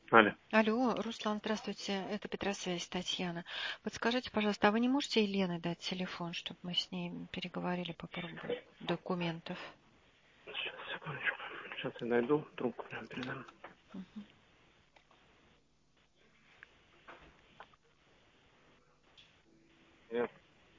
Алло. Алло, Руслан, здравствуйте. Это Петросвязь, Татьяна. Подскажите, пожалуйста, а вы не можете Елене дать телефон, чтобы мы с ней переговорили по поводу документов? Сейчас, секундочку. Сейчас я найду трубку, прям передам. Я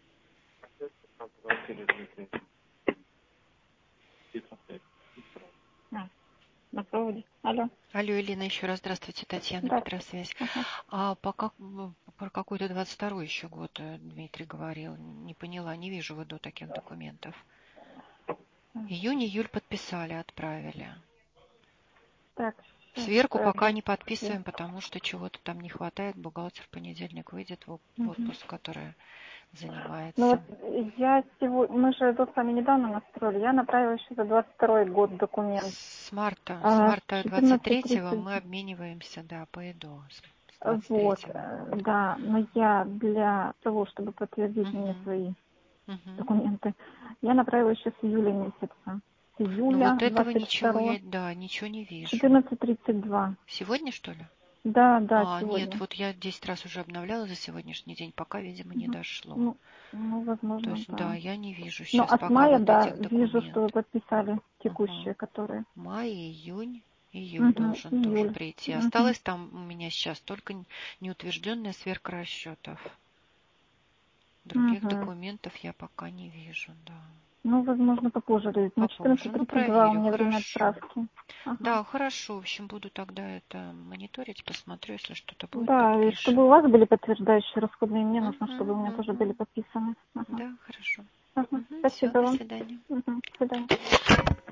На проводе. Алло. Алло, Елена, еще раз здравствуйте, Татьяна, Да. Петросвязь. Ага. А про какой-то 22-й еще год Дмитрий говорил. Не поняла, не вижу в ИДО таких документов. Июнь-июль подписали, отправили. Так. Сверху пока не подписываем, потому что чего-то там не хватает. Бухгалтер в понедельник выйдет в отпуск, которая занимается. Ну вот я сегодня, мы же тут с вами недавно настроили, я направила еще за 22 год документ. С марта 23-го 14:30. мы обмениваемся, да, по ИДО. Вот, да, но я для того, чтобы подтвердить мне свои документы, я направила еще с июля месяца. С июля Ну вот этого 22. ничего не вижу. 14:32. Сегодня, что ли? Да, сегодня. Нет, вот я 10 раз уже обновляла за сегодняшний день, пока, видимо, не дошло. Ну, возможно, То есть, да. я не вижу Но сейчас от пока мая, вот да, этих вижу, документов. что вы подписали текущие, которые. Май, июнь, июль должен тоже прийти. Осталось там у меня сейчас только неутвержденная сверка расчетов. Других документов я пока не вижу, да. Ну, возможно, попозже. То есть на 14:32 у меня время отправки. Да, хорошо. В общем, буду тогда это мониторить, посмотрю, если что-то будет, Да, и подпишем. чтобы у вас были подтверждающие расходные, мне нужно, чтобы у меня тоже были подписаны. Да, хорошо. Спасибо Все, до вам. свидания. До свидания.